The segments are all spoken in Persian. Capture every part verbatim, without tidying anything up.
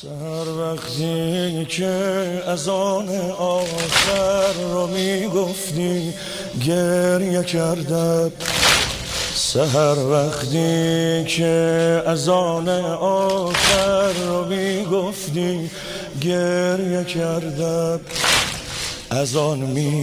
سحر وقتی که از آن آخر رو میگفتی گریه کردم. سحر وقتی که از آن آخر رو میگفتی گریه کردم. از آن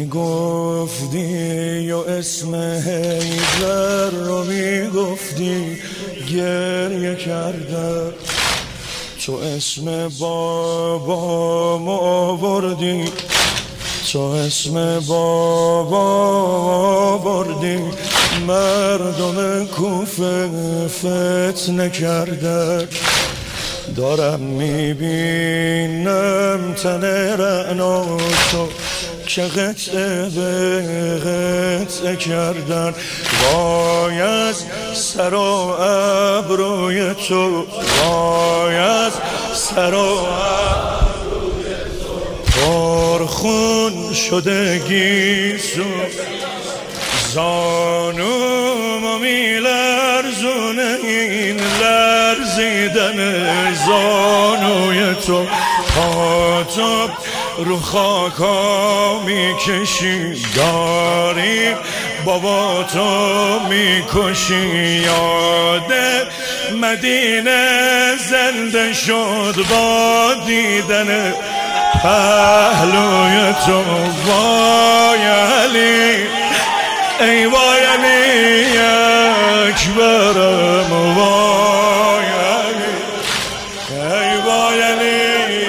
میگفتی و اسم حیدر رو میگفتی گریه کردم. تو اسم بابا آوردی، تو اسم بابا آوردی، مردم کوفه فتنه کردن. دارم میبینم تن رعناتو که قطعه به قطعه کردن. وای از سر و ابروی تو، وای از سر و ابروی تو، پرخون شده گیسو زانومو میلرزونه این لرزیدن زانوی تو. پا تو رو خاکا میکشی داری بابا تو میکشی. یاد مدینه زنده شد با دیدن پهلوی تو. وای علی ای وای علی اکبرم، وای علی ای وای علی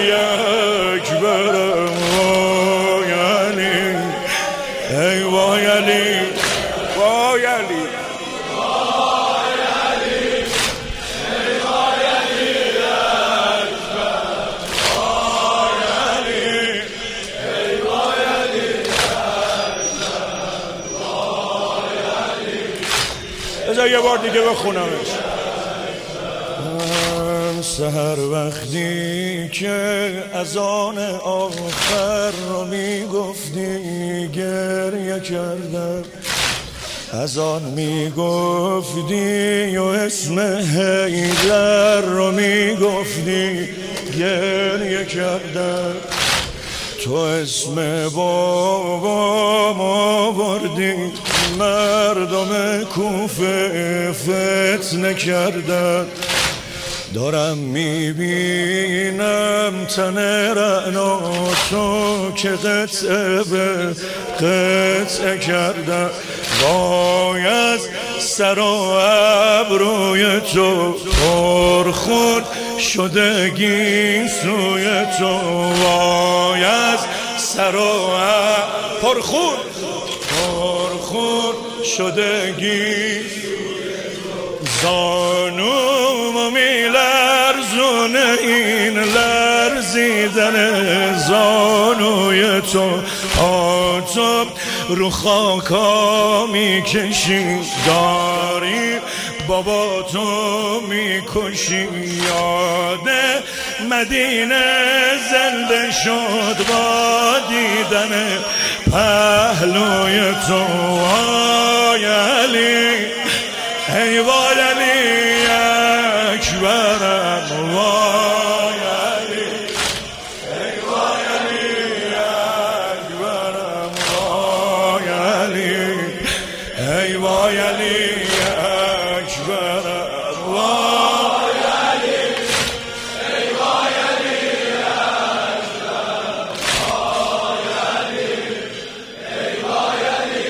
اکبرم، وای علی ای وای علی وای علی وای علی ای وای علی اکبر، وای علی ای وای علی اکبر. بذار یه بار دیگه بخونمش. سحر وقتی که از آن آخر رو میگفتی گریه کردم. از آن میگفتی و اسم حیدر رو میگفتی گریه کردم. تو اسم بابا آوردی، مردم کوفه فتنه کردن. دارم میبینم تن رعناتو که قطعه به قطعه کردن. وای از سر و ابروی تو، پرخون شده گیسوی تو. وای از سر و پرخون پرخون شده گیسوی زانومو میلرزونه این لرزیدن زانوی تو. آتو رو خاکا میکشی داری بابا تو میکشی. یاد مدینه زنده شد با دیدن پهلوی تو. وای علی ای وای علی اکبرم، وای علی ای وای علی اکبرم، وای علی ای وای علی اکبرم، وای علی ای وای علی اکبرم، وای علی ای وای علی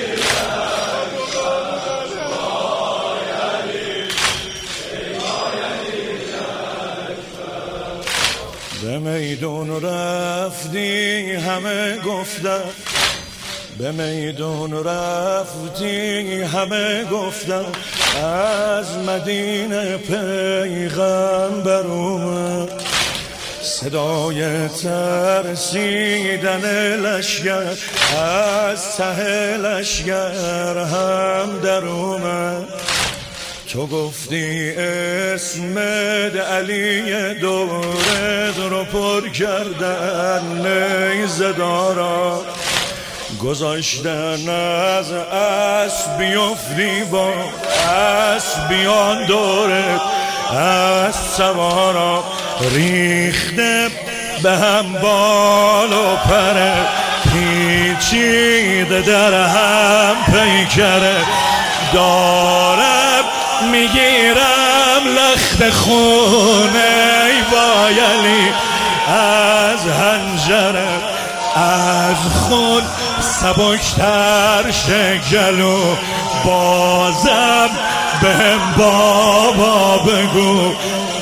به میدون رفتی همه گفتن، به میدون رفتی همه گفتن از مدینه پیغمبر اومد. صدای ترسیدن لشگر از ته لشگر هم در اومد. تو گفتی اسمت علی دورت رو پر کردن نیزه دارا. گذاشتن از اسب بیفتی با اسبیان دورت از سوارا. ریخته به هم بال و پره، پیچیده در هم پیکره، دارم میگیرم لخت خونه ای وایلی از هنجره، از خون سبکتر شگلو، بازم بهم بابا بگو،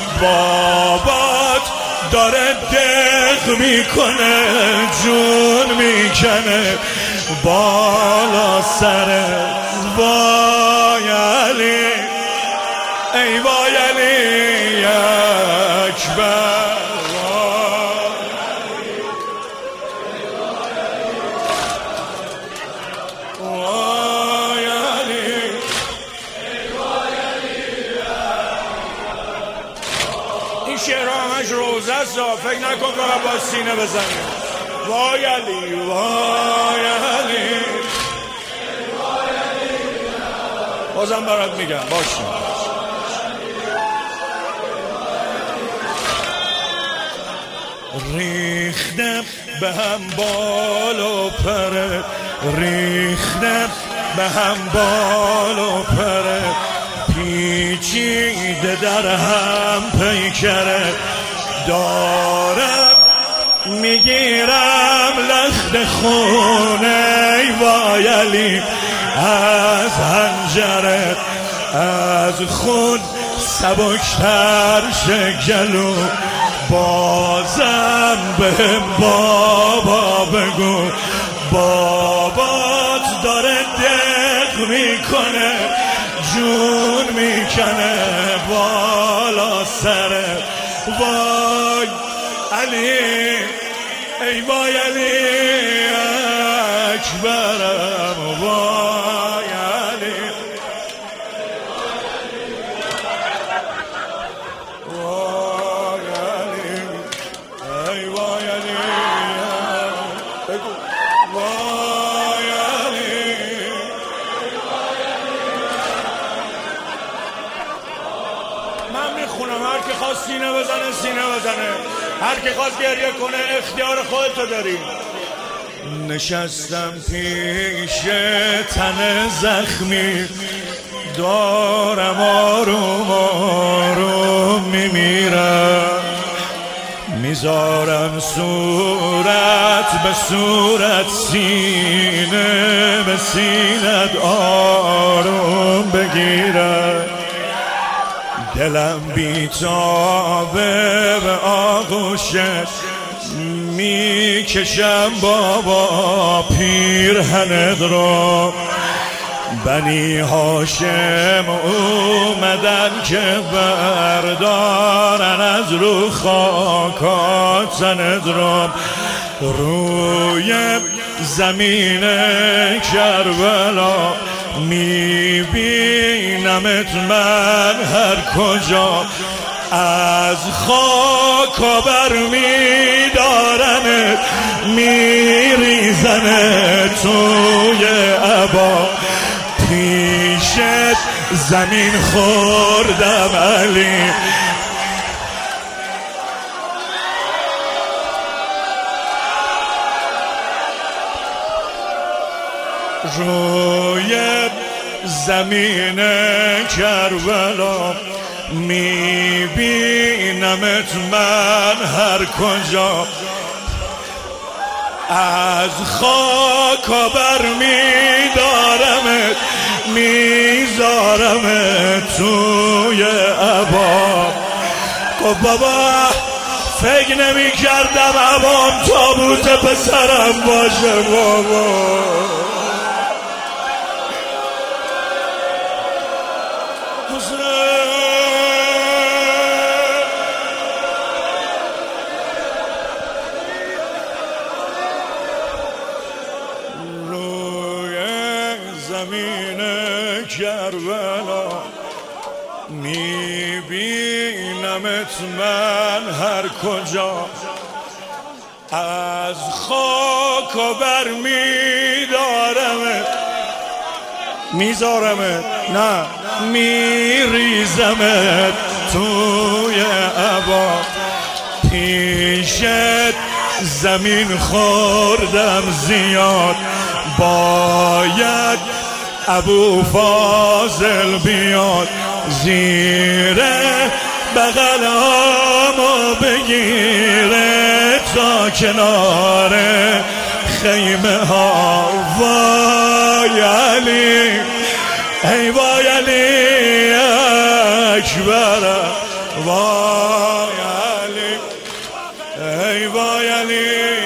بابات داره دق میکنه جون میکنه بالا سره. وای علی ای وای علی اکبر، وای علی این شعرها همش روزه است، فکر نکن فقط با سینه بزنیم. وای علی وای علی بازم برات میگم باشیم. ریختم به هم بال و پره، ریختم به هم بال و پره، پیچیده در هم پیکره، دارم میگیرم لخت خونه وای علی از هنجره، از خون سبکتر شگلو، بازم بهم بابا بگو، بابات داره دق میکنه جون میکنه بالا سره. وای علی ای وای علی اکبرم، وای علی وای علی ای وای علی بگو وای علی. من میخونم، هر که خواست سینه بزنه سینه بزنه، هر که خواست گریه کنه اختیار خودتو داری. نشستم پیش تن زخمی، دارم آروم آروم میمیرم، میذارم صورت به صورت، سینه به سینت آروم بگیرم، دلم بیتابه به آغوشت، میکشم بابا پیرهنت رو، بنی هاشم اومدن که بردارن از رو خاکات سنت رو، روی زمین کربلا میبینمت من هر کجا، از خاک برمیدارمت میریزمت توی عبا، پیشت زمین خوردم علی. روی زمین کربلا میبینمت من هر کجا، از خاک برمیدارمت میذارمت توی عبا. خب بابا فکر نمی کردم عبام تابوت پسرم باشه بابا. زمین کربلا میبینمت من هر کجا، از خاک برمیدارمت میذارمت نه میریزمت توی عبا، پیشت زمین خوردم زیاد، باید ابو فاضل بیاد زیر بغلامو بگیره تا کنار خیمه ها. وای علی، ای وای علی اکبر، وای علی، ای وای علی.